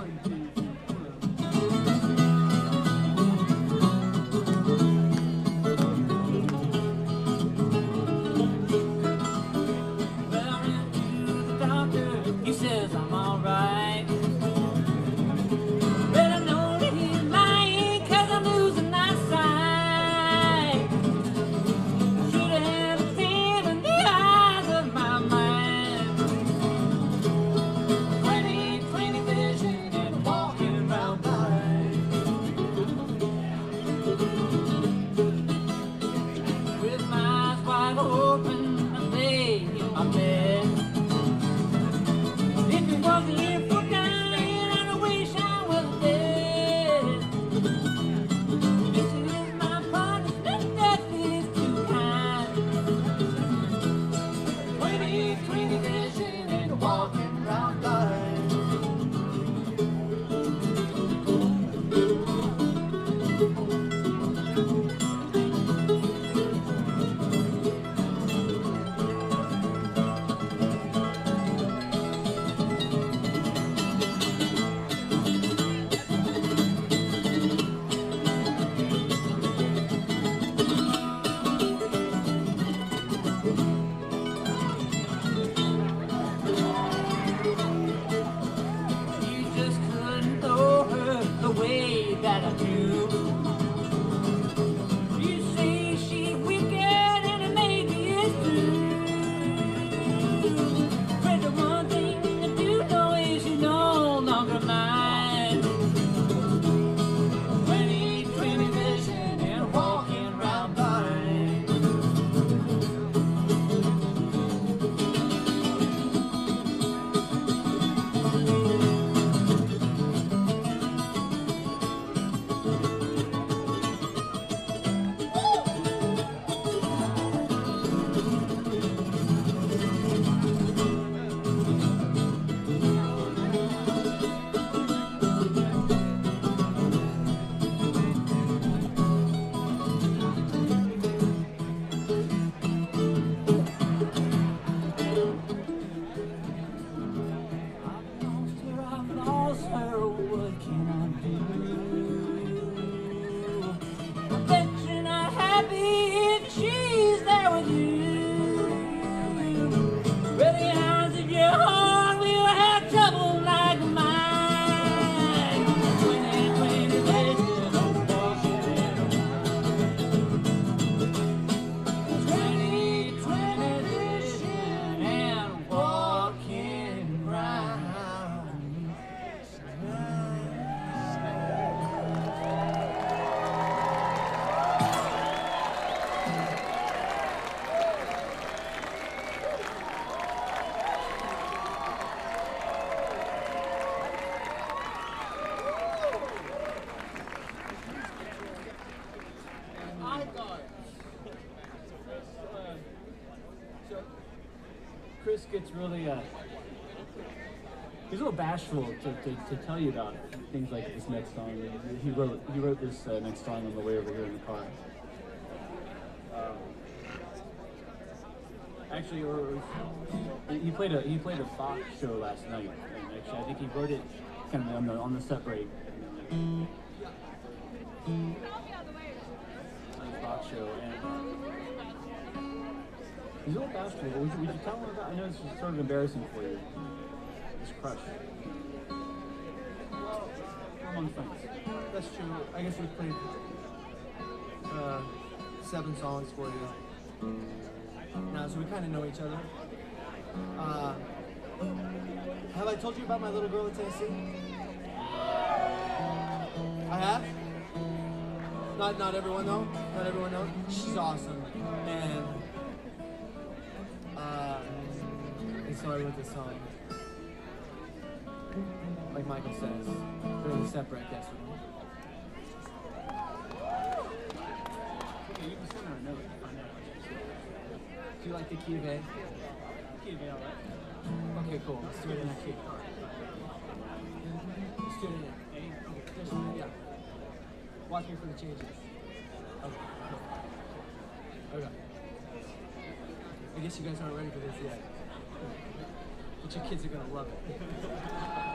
1, 2, 3, 4. He says I'm alright. But I know that he's lying, 'cause I'm losing my sight. Should have had a tear in the eyes of my mind. 20/20 vision and walking around blind. With my eyes wide open, I lay in my bed. If it wasn't here for dying, I wish I was dead. This is my punishment, death is too kind. 20/20 vision and walking round blind. You just couldn't know her the way that I do. You say she's wicked and maybe it's true. But the one thing I do know is you're no longer mine. 20/20 vision and walking round blind. I've lost her, what can I do? I bet you're not happy if she's there with you. Well, the eyes of your heart will have trouble like mine. 20/20 vision, walking around. 20/20 vision and walking round. So, Chris gets really, he's a little bashful to tell you about things like this next song. He wrote this next song on the way over here in the car. Actually, he played a Fox show last night. And actually, I think he wrote it kind of on the set break. On the Fox show, and he's a little bashful. Would you tell him about? I know it's sort of embarrassing for you. This crush. Well, We're among friends. that's true. I guess we played 7 songs for you now, so we kind of know each other. Have I told you about my little girl in Tennessee? I have? Not everyone though. Not everyone knows. She's awesome. And so I wrote this song. Like Michael says, during the separate guest room. Okay, you can send her a note to find out. Do you like the key of A? Key of A, all right. Okay, cool. Let's do it in that key. Let's do it in it. Just, yeah. Watch me for the changes. Okay. Okay. I guess you guys aren't ready for this yet. But your kids are gonna love it.